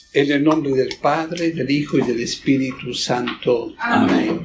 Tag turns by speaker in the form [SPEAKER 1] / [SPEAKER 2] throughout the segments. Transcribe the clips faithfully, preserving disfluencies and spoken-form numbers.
[SPEAKER 1] En el nombre del Padre, del Hijo y del Espíritu Santo. Amén.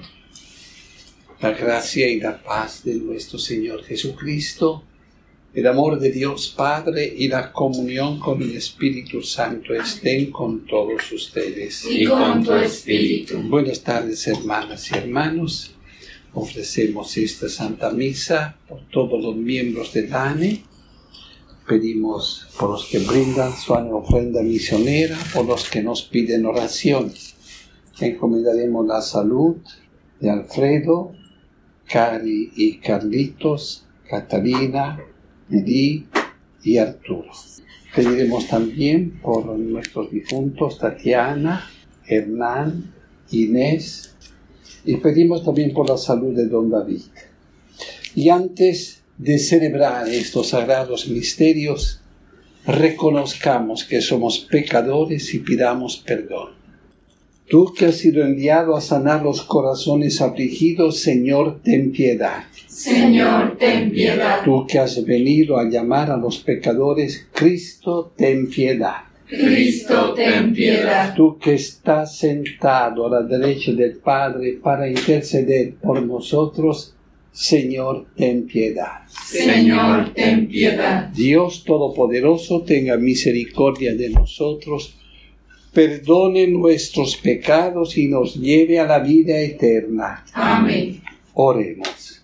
[SPEAKER 1] La gracia y la paz de nuestro Señor Jesucristo, el amor de Dios Padre y la comunión con el Espíritu Santo estén con todos ustedes.
[SPEAKER 2] Y con tu espíritu.
[SPEAKER 1] Buenas tardes, hermanas y hermanos. Ofrecemos esta Santa Misa por todos los miembros del A N E. Pedimos por los que brindan su ofrenda misionera, por los que nos piden oración. Encomendaremos la salud de Alfredo, Cari y Carlitos, Catalina, Edí y Arturo. Pediremos también por nuestros difuntos Tatiana, Hernán, Inés, y pedimos también por la salud de don David. Y antes de celebrar estos sagrados misterios, reconozcamos que somos pecadores y pidamos perdón. Tú que has sido enviado a sanar los corazones afligidos, Señor, ten piedad.
[SPEAKER 2] Señor, ten piedad.
[SPEAKER 1] Tú que has venido a llamar a los pecadores, Cristo, ten piedad.
[SPEAKER 2] Cristo, ten piedad.
[SPEAKER 1] Tú que estás sentado a la derecha del Padre para interceder por nosotros, Señor, ten piedad.
[SPEAKER 2] Señor, ten piedad.
[SPEAKER 1] Dios Todopoderoso, tenga misericordia de nosotros, perdone nuestros pecados y nos lleve a la vida eterna.
[SPEAKER 2] Amén.
[SPEAKER 1] Oremos.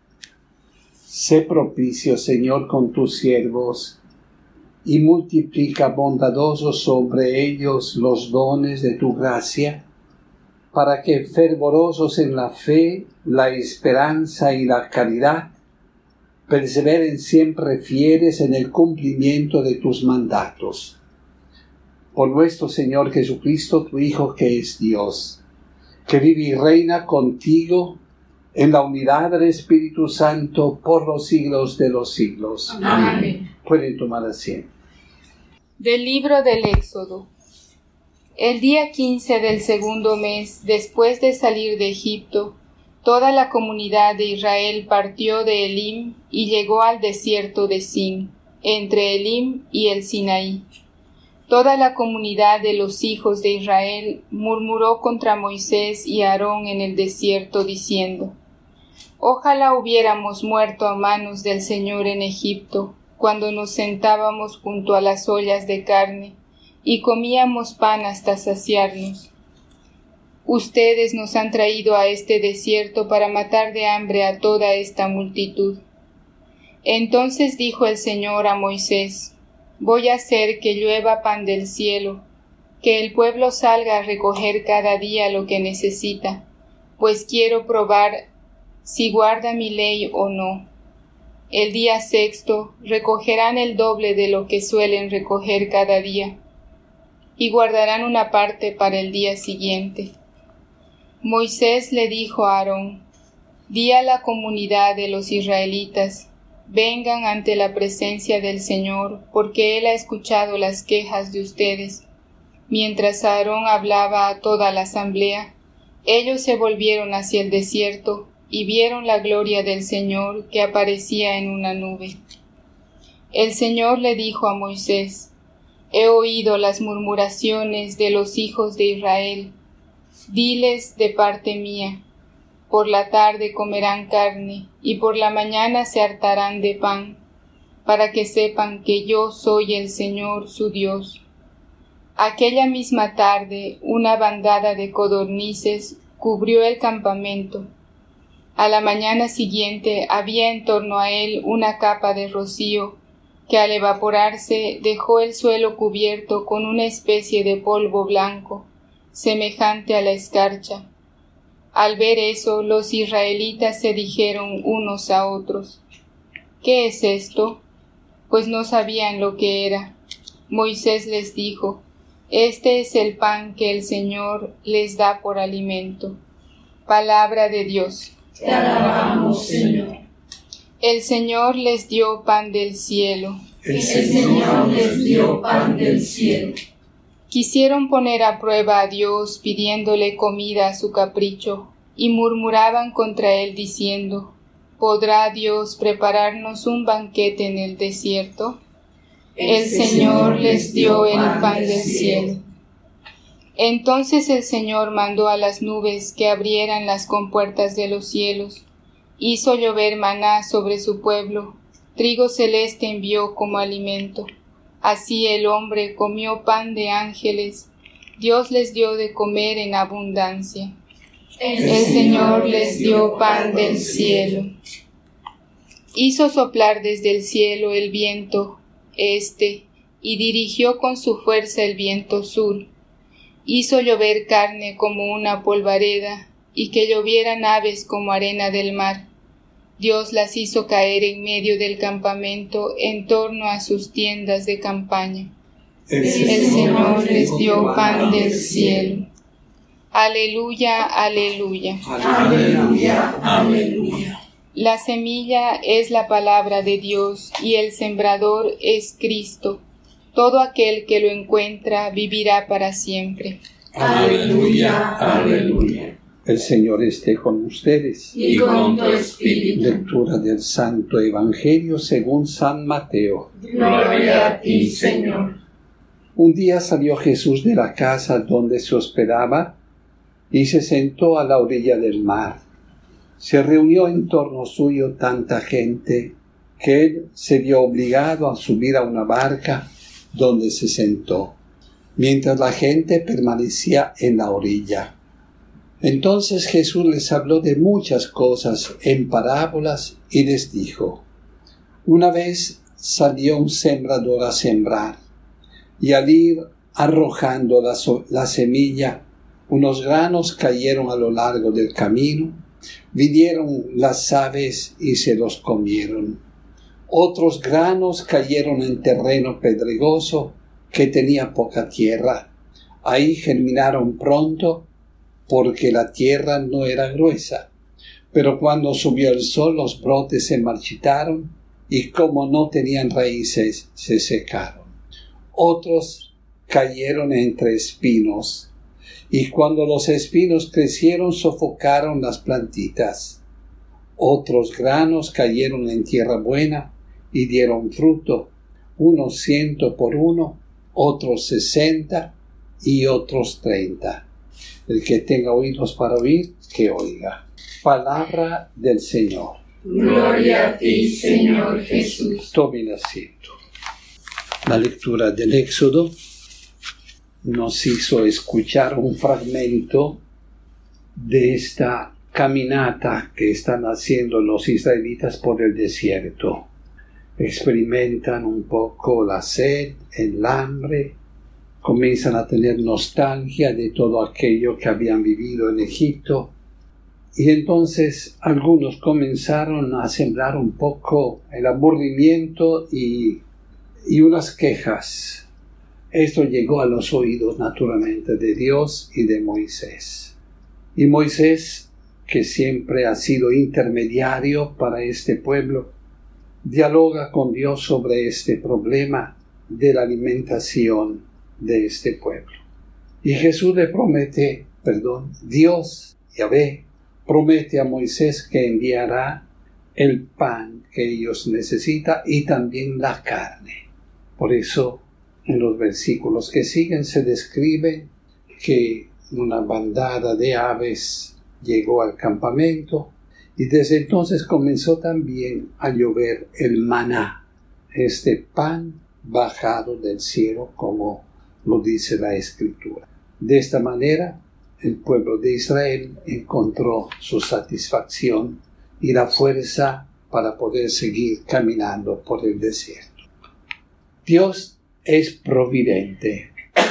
[SPEAKER 1] Sé propicio, Señor, con tus siervos, y multiplica bondadoso sobre ellos los dones de tu gracia, para que fervorosos en la fe, la esperanza y la caridad, perseveren siempre fieles en el cumplimiento de tus mandatos. Por nuestro Señor Jesucristo, tu Hijo, que es Dios, que vive y reina contigo en la unidad del Espíritu Santo por los siglos de los siglos.
[SPEAKER 2] Amén.
[SPEAKER 1] Pueden tomar asiento.
[SPEAKER 3] Del libro del Éxodo. El día quince del segundo mes, después de salir de Egipto, toda la comunidad de Israel partió de Elim y llegó al desierto de Sin, entre Elim y el Sinaí. Toda la comunidad de los hijos de Israel murmuró contra Moisés y Aarón en el desierto, diciendo: Ojalá hubiéramos muerto a manos del Señor en Egipto, cuando nos sentábamos junto a las ollas de carne, y comíamos pan hasta saciarnos. Ustedes nos han traído a este desierto para matar de hambre a toda esta multitud. Entonces dijo el Señor a Moisés: Voy a hacer que llueva pan del cielo, que el pueblo salga a recoger cada día lo que necesita, pues quiero probar si guarda mi ley o no. El día sexto recogerán el doble de lo que suelen recoger cada día, y guardarán una parte para el día siguiente. Moisés le dijo a Aarón: Di a la comunidad de los israelitas: vengan ante la presencia del Señor, porque Él ha escuchado las quejas de ustedes. Mientras Aarón hablaba a toda la asamblea, ellos se volvieron hacia el desierto y vieron la gloria del Señor que aparecía en una nube. El Señor le dijo a Moisés: He oído las murmuraciones de los hijos de Israel. Diles de parte mía: por la tarde comerán carne, y por la mañana se hartarán de pan, para que sepan que yo soy el Señor su Dios. Aquella misma tarde una bandada de codornices cubrió el campamento. A la mañana siguiente había en torno a él una capa de rocío, que al evaporarse dejó el suelo cubierto con una especie de polvo blanco, semejante a la escarcha. Al ver eso, los israelitas se dijeron unos a otros: ¿Qué es esto? Pues no sabían lo que era. Moisés les dijo: Este es el pan que el Señor les da por alimento. Palabra de Dios.
[SPEAKER 2] Te alabamos, Señor.
[SPEAKER 3] El Señor les dio pan del cielo.
[SPEAKER 2] El Señor les dio pan del cielo.
[SPEAKER 3] Quisieron poner a prueba a Dios pidiéndole comida a su capricho, y murmuraban contra él diciendo: ¿Podrá Dios prepararnos un banquete en el desierto? El Señor les dio el pan del cielo. Entonces el Señor mandó a las nubes que abrieran las compuertas de los cielos, hizo llover maná sobre su pueblo, trigo celeste envió como alimento. Así el hombre comió pan de ángeles, Dios les dio de comer en abundancia. El Señor les dio pan del cielo. Hizo soplar desde el cielo el viento este, y dirigió con su fuerza el viento sur. Hizo llover carne como una polvareda, y que llovieran aves como arena del mar. Dios las hizo caer en medio del campamento, en torno a sus tiendas de campaña. El Señor les dio pan del cielo. Aleluya, aleluya.
[SPEAKER 2] Aleluya, aleluya.
[SPEAKER 3] La semilla es la palabra de Dios y el sembrador es Cristo. Todo aquel que lo encuentra vivirá para siempre.
[SPEAKER 2] Aleluya, aleluya.
[SPEAKER 1] El Señor esté con ustedes.
[SPEAKER 2] Y con tu espíritu.
[SPEAKER 1] Lectura del Santo Evangelio según San Mateo.
[SPEAKER 2] Gloria a ti, Señor.
[SPEAKER 1] Un día salió Jesús de la casa donde se hospedaba y se sentó a la orilla del mar. Se reunió en torno suyo tanta gente que él se vio obligado a subir a una barca donde se sentó, mientras la gente permanecía en la orilla. Entonces Jesús les habló de muchas cosas en parábolas y les dijo: Una vez salió un sembrador a sembrar, y al ir arrojando la, so- la semilla, unos granos cayeron a lo largo del camino, vinieron las aves y se los comieron. Otros granos cayeron en terreno pedregoso que tenía poca tierra. Ahí germinaron pronto, porque la tierra no era gruesa. Pero cuando subió el sol, los brotes se marchitaron, y como no tenían raíces, se secaron. Otros cayeron entre espinos, y cuando los espinos crecieron, sofocaron las plantitas. Otros granos cayeron en tierra buena, y dieron fruto, unos ciento por uno, otros sesenta, y otros treinta. El que tenga oídos para oír, que oiga. Palabra del Señor.
[SPEAKER 2] Gloria a ti, Señor Jesús.
[SPEAKER 1] Tomen asiento. La lectura del Éxodo nos hizo escuchar un fragmento de esta caminata que están haciendo los israelitas por el desierto. Experimentan un poco la sed, el hambre, comienzan a tener nostalgia de todo aquello que habían vivido en Egipto, y entonces algunos comenzaron a sembrar un poco el aburrimiento y, y unas quejas. Esto llegó a los oídos naturalmente de Dios y de Moisés. Y Moisés, que siempre ha sido intermediario para este pueblo, dialoga con Dios sobre este problema de la alimentación de este pueblo. Y Jesús le promete, perdón, Dios, Yahvé, promete a Moisés que enviará el pan que ellos necesitan y también la carne. Por eso, en los versículos que siguen se describe que una bandada de aves llegó al campamento, y desde entonces comenzó también a llover el maná, este pan bajado del cielo, como lo dice la Escritura. De esta manera, el pueblo de Israel encontró su satisfacción y la fuerza para poder seguir caminando por el desierto. Dios es providente.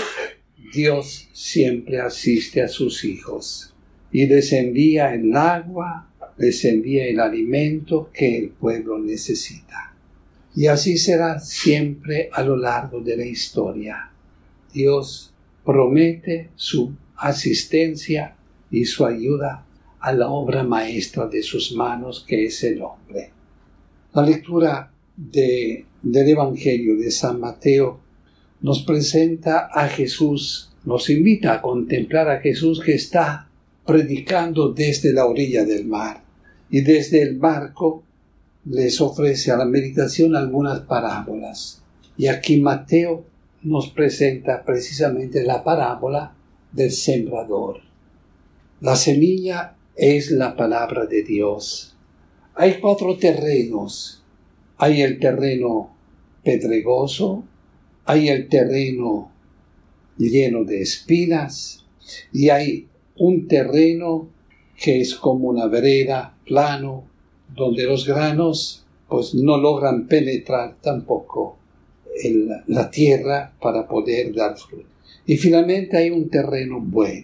[SPEAKER 1] Dios siempre asiste a sus hijos y les envía el agua, les envía el alimento que el pueblo necesita. Y así será siempre a lo largo de la historia. Dios promete su asistencia y su ayuda a la obra maestra de sus manos, que es el hombre. La lectura de, del Evangelio de San Mateo nos presenta a Jesús, nos invita a contemplar a Jesús que está predicando desde la orilla del mar, y desde el barco les ofrece a la meditación algunas parábolas. Y aquí Mateo nos presenta precisamente la parábola del sembrador. La semilla es la palabra de Dios. Hay cuatro terrenos. Hay el terreno pedregoso, hay el terreno lleno de espinas y hay un terreno que es como una vereda, plano, donde los granos pues no logran penetrar tampoco en la, la tierra para poder dar fruto. Y finalmente hay un terreno bueno.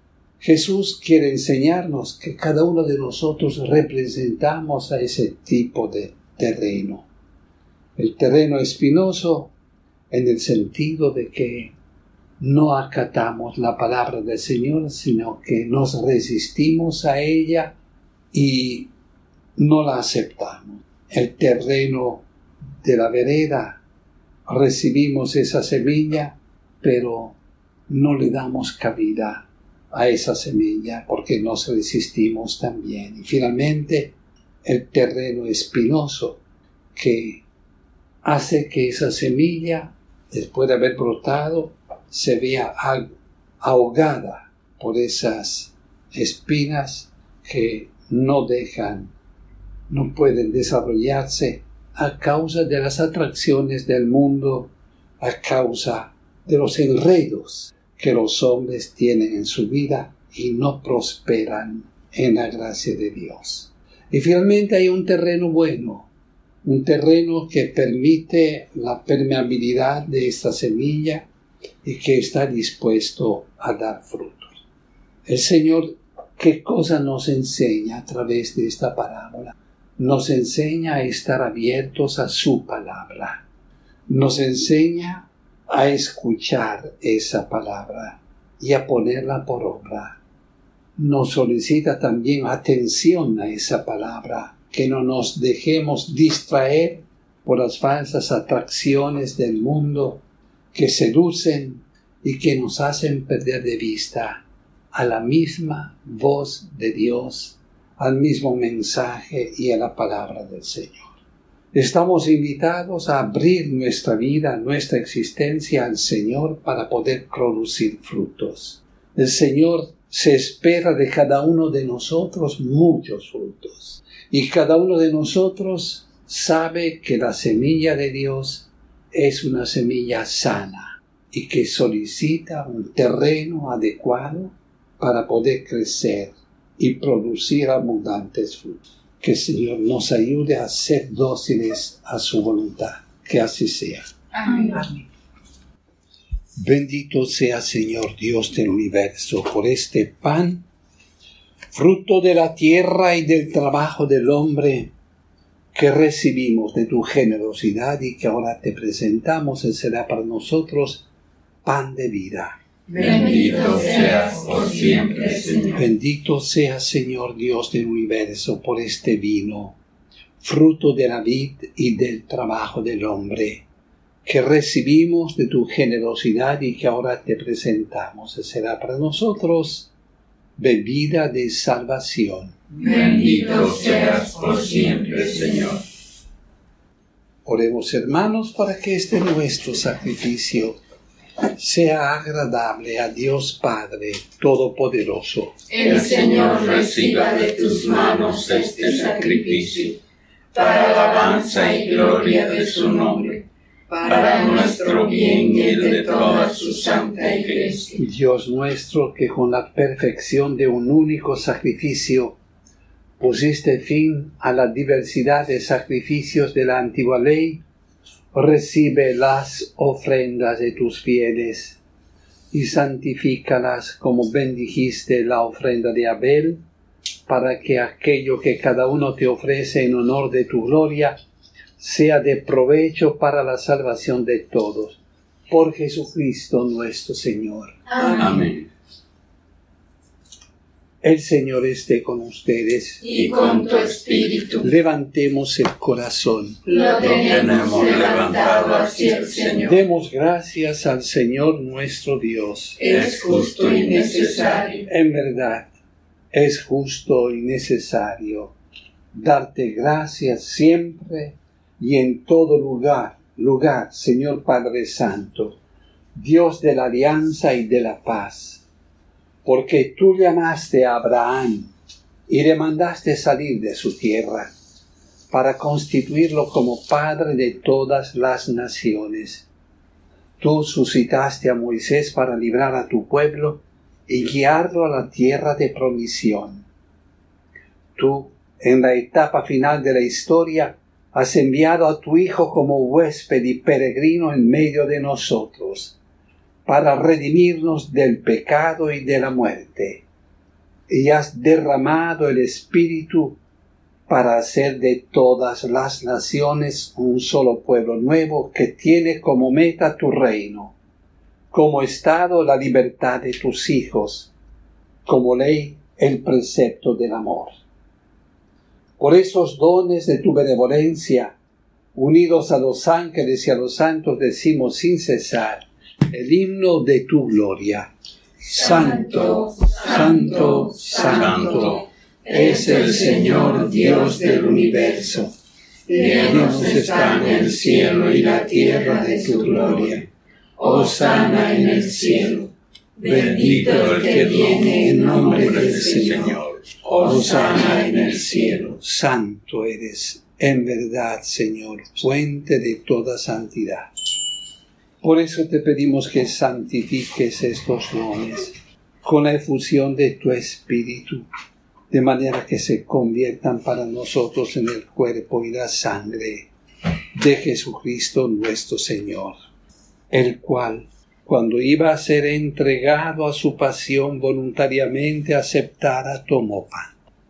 [SPEAKER 1] Jesús quiere enseñarnos que cada uno de nosotros representamos a ese tipo de terreno. El terreno espinoso en el sentido de que no acatamos la palabra del Señor, sino que nos resistimos a ella y no la aceptamos. El terreno de la vereda, recibimos esa semilla, pero no le damos cabida a esa semilla porque nos resistimos también. Y finalmente, el terreno espinoso que hace que esa semilla, después de haber brotado, se vea ahogada por esas espinas que no dejan, no pueden desarrollarse a causa de las atracciones del mundo, a causa de los enredos que los hombres tienen en su vida y no prosperan en la gracia de Dios. Y finalmente hay un terreno bueno, un terreno que permite la permeabilidad de esta semilla y que está dispuesto a dar frutos. El Señor, ¿qué cosa nos enseña a través de esta parábola? Nos enseña a estar abiertos a su palabra. Nos enseña a escuchar esa palabra y a ponerla por obra. Nos solicita también atención a esa palabra, que no nos dejemos distraer por las falsas atracciones del mundo que seducen y que nos hacen perder de vista a la misma voz de Dios, al mismo mensaje y a la palabra del Señor. Estamos invitados a abrir nuestra vida, nuestra existencia al Señor para poder producir frutos. El Señor se espera de cada uno de nosotros muchos frutos. Y cada uno de nosotros sabe que la semilla de Dios es una semilla sana y que solicita un terreno adecuado para poder crecer y producir abundantes frutos. Que el Señor nos ayude a ser dóciles a su voluntad. Que así sea.
[SPEAKER 3] Amén.
[SPEAKER 2] Amén.
[SPEAKER 1] Bendito sea, Señor Dios del universo, por este pan, fruto de la tierra y del trabajo del hombre, que recibimos de tu generosidad y que ahora te presentamos, y será para nosotros pan de vida.
[SPEAKER 2] Bendito seas por siempre, Señor.
[SPEAKER 1] Bendito sea, Señor Dios del universo, por este vino, fruto de la vid y del trabajo del hombre, que recibimos de tu generosidad y que ahora te presentamos. Será para nosotros bebida de salvación.
[SPEAKER 2] Bendito seas por siempre, Señor.
[SPEAKER 1] Oremos, hermanos, para que este nuestro sacrificio sea agradable a Dios Padre Todopoderoso.
[SPEAKER 2] El Señor reciba de tus manos este sacrificio, para alabanza y gloria de su nombre, para nuestro bien y el de toda su santa Iglesia.
[SPEAKER 1] Dios nuestro, que con la perfección de un único sacrificio pusiste fin a la diversidad de sacrificios de la antigua ley, recibe las ofrendas de tus fieles y santifícalas como bendijiste la ofrenda de Abel, para que aquello que cada uno te ofrece en honor de tu gloria sea de provecho para la salvación de todos. Por Jesucristo nuestro Señor.
[SPEAKER 2] Amén.
[SPEAKER 1] El Señor esté con ustedes.
[SPEAKER 2] Y con tu espíritu.
[SPEAKER 1] Levantemos el corazón.
[SPEAKER 2] Lo tenemos levantado hacia el Señor.
[SPEAKER 1] Demos gracias al Señor nuestro Dios.
[SPEAKER 2] Es justo y necesario.
[SPEAKER 1] En verdad, es justo y necesario darte gracias siempre y en todo lugar, lugar, Señor Padre Santo, Dios de la alianza y de la paz, porque tú llamaste a Abraham y le mandaste salir de su tierra para constituirlo como padre de todas las naciones. Tú suscitaste a Moisés para librar a tu pueblo y guiarlo a la tierra de promisión. Tú, en la etapa final de la historia, has enviado a tu Hijo como huésped y peregrino en medio de nosotros, para redimirnos del pecado y de la muerte. Y has derramado el Espíritu para hacer de todas las naciones un solo pueblo nuevo que tiene como meta tu reino, como estado la libertad de tus hijos, como ley el precepto del amor. Por esos dones de tu benevolencia, unidos a los ángeles y a los santos, decimos sin cesar el himno de tu gloria. Santo, santo, santo, es el Señor Dios del universo. Llenos están el cielo y la tierra de tu gloria. Hosana en el cielo. Bendito el que viene en nombre del Señor. Hosana en el cielo. Santo eres, en verdad, Señor, fuente de toda santidad. Por eso te pedimos que santifiques estos dones con la efusión de tu Espíritu, de manera que se conviertan para nosotros en el cuerpo y la sangre de Jesucristo nuestro Señor, el cual, cuando iba a ser entregado a su pasión voluntariamente aceptada, tomó pan,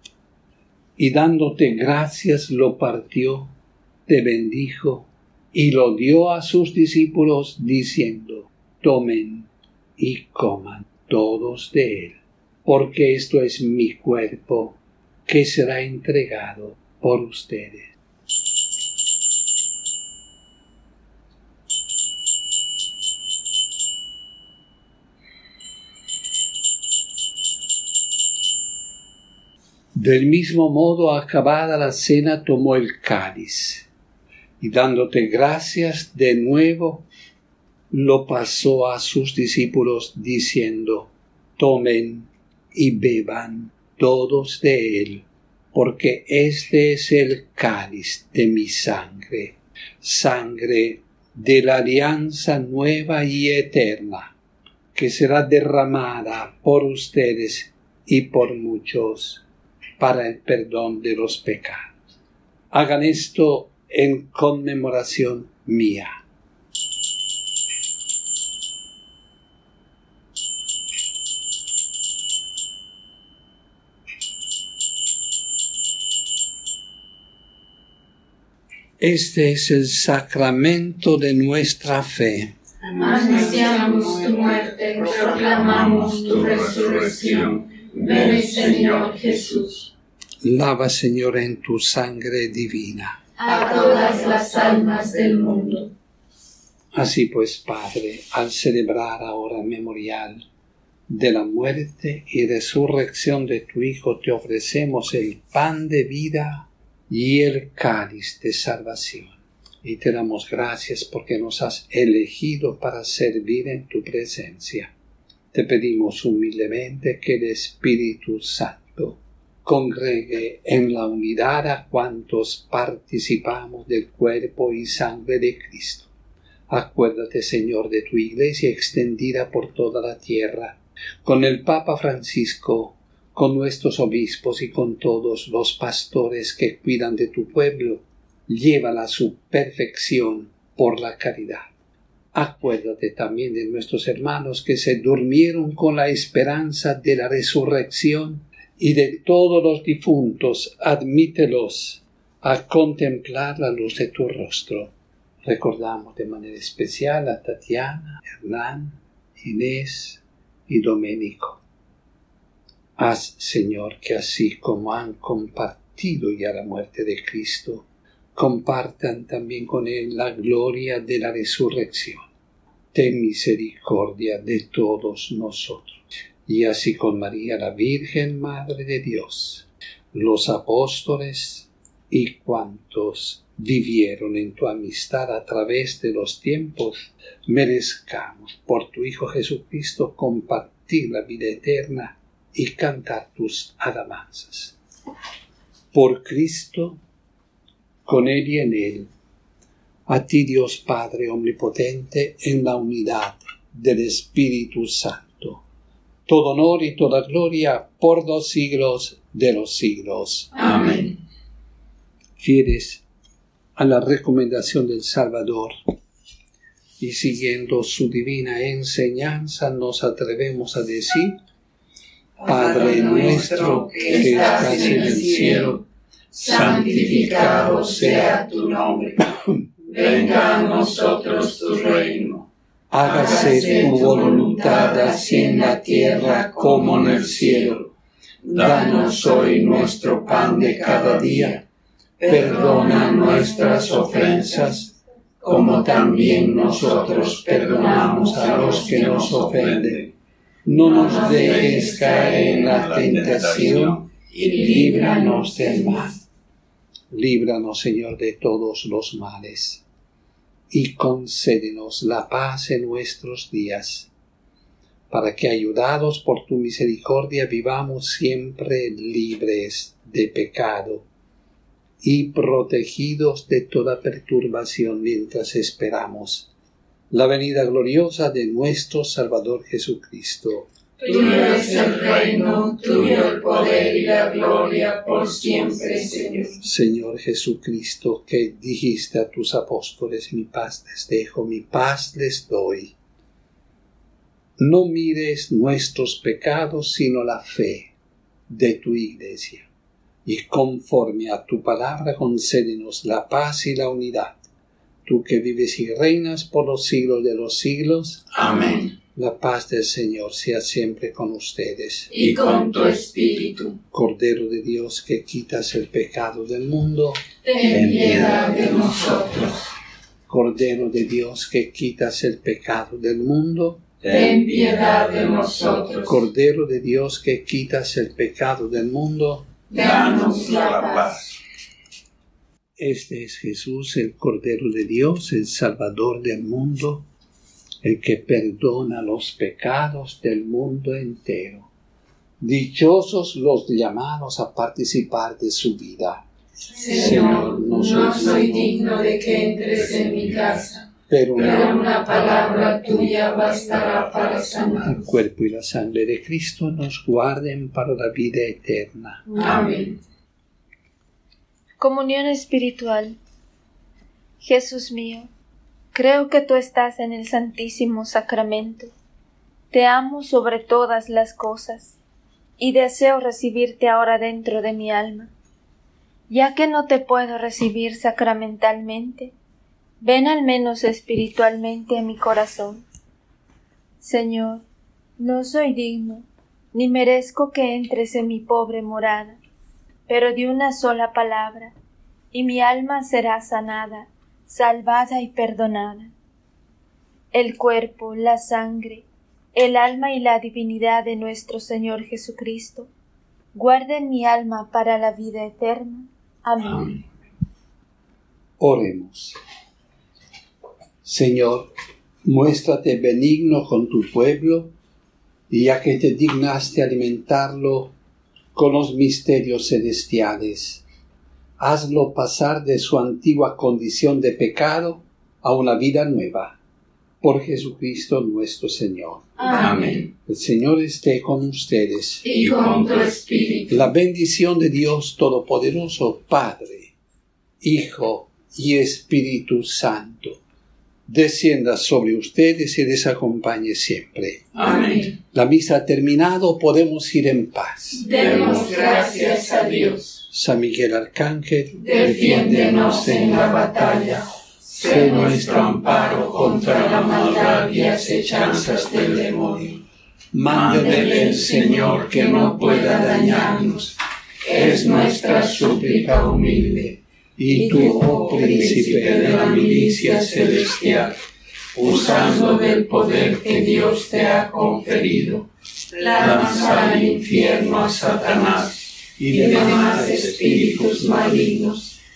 [SPEAKER 1] y dándote gracias lo partió, te bendijo, y lo dio a sus discípulos, diciendo: tomen y coman todos de él, porque esto es mi cuerpo, que será entregado por ustedes. Del mismo modo, acabada la cena, tomó el cáliz, y dándote gracias de nuevo, lo pasó a sus discípulos, diciendo: tomen y beban todos de él, porque este es el cáliz de mi sangre, sangre de la alianza nueva y eterna, que será derramada por ustedes y por muchos para el perdón de los pecados. Hagan esto en conmemoración mía. Este es el sacramento de nuestra fe.
[SPEAKER 2] Anunciamos tu muerte, proclamamos tu resurrección. Ven, Señor Jesús.
[SPEAKER 1] Lava, Señor, en tu sangre divina
[SPEAKER 2] a todas las almas del mundo.
[SPEAKER 1] Así pues, Padre, al celebrar ahora el memorial de la muerte y resurrección de tu Hijo, te ofrecemos el pan de vida y el cáliz de salvación. Y te damos gracias porque nos has elegido para servir en tu presencia. Te pedimos humildemente que el Espíritu Santo congregue en la unidad a cuantos participamos del cuerpo y sangre de Cristo. Acuérdate, Señor, de tu Iglesia extendida por toda la tierra, con el Papa Francisco, con nuestros obispos y con todos los pastores que cuidan de tu pueblo. Llévala a su perfección por la caridad. Acuérdate también de nuestros hermanos que se durmieron con la esperanza de la resurrección, y de todos los difuntos, admítelos a contemplar la luz de tu rostro. Recordamos de manera especial a Tatiana, Hernán, Inés y Doménico. Haz, Señor, que así como han compartido ya la muerte de Cristo, compartan también con él la gloria de la resurrección. Ten misericordia de todos nosotros. Y así con María, la Virgen Madre de Dios, los apóstoles y cuantos vivieron en tu amistad a través de los tiempos, merezcamos por tu Hijo Jesucristo compartir la vida eterna y cantar tus alabanzas. Por Cristo, con Él y en Él, a ti Dios Padre Omnipotente, en la unidad del Espíritu Santo, todo honor y toda gloria por los siglos de los siglos.
[SPEAKER 2] Amén.
[SPEAKER 1] Fieles a la recomendación del Salvador y siguiendo su divina enseñanza, nos atrevemos a decir: Padre nuestro que estás en el cielo,
[SPEAKER 2] santificado sea tu nombre. Venga a nosotros tu reino.
[SPEAKER 1] Hágase tu voluntad así en la tierra como en el cielo. Danos hoy nuestro pan de cada día. Perdona nuestras ofensas, como también nosotros perdonamos a los que nos ofenden. No nos dejes caer en la tentación y líbranos del mal. Líbranos, Señor, de todos los males, y concédenos la paz en nuestros días, para que, ayudados por tu misericordia, vivamos siempre libres de pecado y protegidos de toda perturbación mientras esperamos la venida gloriosa de nuestro Salvador Jesucristo.
[SPEAKER 2] Tuyo es el reino, tuyo el poder y la gloria por siempre, Señor.
[SPEAKER 1] Señor Jesucristo, que dijiste a tus apóstoles: mi paz les dejo, mi paz les doy. No mires nuestros pecados, sino la fe de tu Iglesia. Y conforme a tu palabra, concédenos la paz y la unidad. Tú que vives y reinas por los siglos de los siglos.
[SPEAKER 2] Amén.
[SPEAKER 1] La paz del Señor sea siempre con ustedes.
[SPEAKER 2] Y con tu espíritu.
[SPEAKER 1] Cordero de Dios, que quitas el pecado del mundo,
[SPEAKER 2] ten piedad de nosotros.
[SPEAKER 1] Cordero de Dios, que quitas el pecado del mundo,
[SPEAKER 2] ten piedad de nosotros.
[SPEAKER 1] Cordero de Dios, que quitas el pecado del mundo,
[SPEAKER 2] danos la paz.
[SPEAKER 1] Este es Jesús, el Cordero de Dios, el Salvador del mundo, el que perdona los pecados del mundo entero. Dichosos los llamados a participar de su vida.
[SPEAKER 2] Señor, no soy digno de que entres en mi casa, pero una palabra tuya bastará para sanar.
[SPEAKER 1] El cuerpo y la sangre de Cristo nos guarden para la vida eterna.
[SPEAKER 2] Amén.
[SPEAKER 4] Comunión espiritual. Jesús mío, creo que tú estás en el Santísimo Sacramento. Te amo sobre todas las cosas y deseo recibirte ahora dentro de mi alma. Ya que no te puedo recibir sacramentalmente, ven al menos espiritualmente a mi corazón. Señor, no soy digno, ni merezco que entres en mi pobre morada, pero di una sola palabra, y mi alma será sanada, salvada y perdonada. El cuerpo, la sangre, el alma y la divinidad de nuestro Señor Jesucristo, guarden mi alma para la vida eterna. Amén.
[SPEAKER 1] Oremos. Señor, muéstrate benigno con tu pueblo, y ya que te dignaste alimentarlo con los misterios celestiales, hazlo pasar de su antigua condición de pecado a una vida nueva. Por Jesucristo nuestro Señor.
[SPEAKER 2] Amén.
[SPEAKER 1] El Señor esté con ustedes.
[SPEAKER 2] Y con tu espíritu.
[SPEAKER 1] La bendición de Dios Todopoderoso, Padre, Hijo y Espíritu Santo, descienda sobre ustedes y les acompañe siempre.
[SPEAKER 2] Amén.
[SPEAKER 1] La misa ha terminado, podemos ir en paz.
[SPEAKER 2] Demos gracias a Dios.
[SPEAKER 1] San Miguel Arcángel,
[SPEAKER 2] defiéndenos en la batalla. Sé nuestro amparo contra la maldad y acechanzas del demonio. Mándele el Señor que no pueda dañarnos. Es nuestra súplica humilde.
[SPEAKER 1] Y tú, oh príncipe de la milicia celestial,
[SPEAKER 2] usando del poder que Dios te ha conferido, lanza al infierno a Satanás y demás espíritus malignos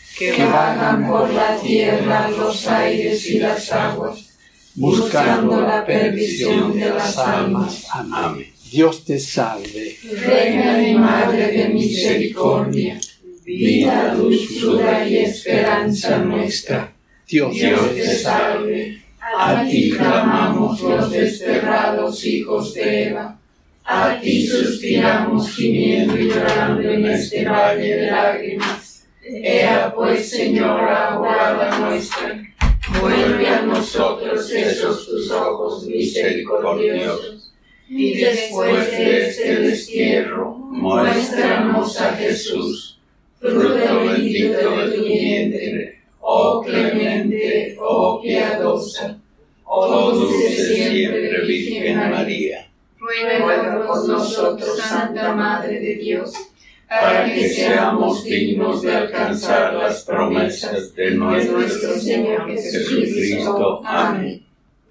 [SPEAKER 2] que vagan por la tierra, los aires y las aguas, buscando la perdición de las almas.
[SPEAKER 1] Amén. Dios te salve.
[SPEAKER 2] Reina y Madre de misericordia, vida, dulzura y esperanza nuestra.
[SPEAKER 1] Dios,
[SPEAKER 2] Dios te salve. A ti clamamos los desterrados hijos de Eva. A ti suspiramos gimiendo y llorando en este valle de lágrimas. Ea pues, Señora, abogada nuestra, vuelve a nosotros esos tus ojos misericordiosos, y después de este destierro, muéstranos a Jesús, fruto bendito de tu vientre, oh clemente, oh piadosa, oh dulce siempre Virgen María. Ruega por nosotros, Santa Madre de Dios, para que seamos dignos de alcanzar las promesas de nuestro Señor Jesucristo. Amén.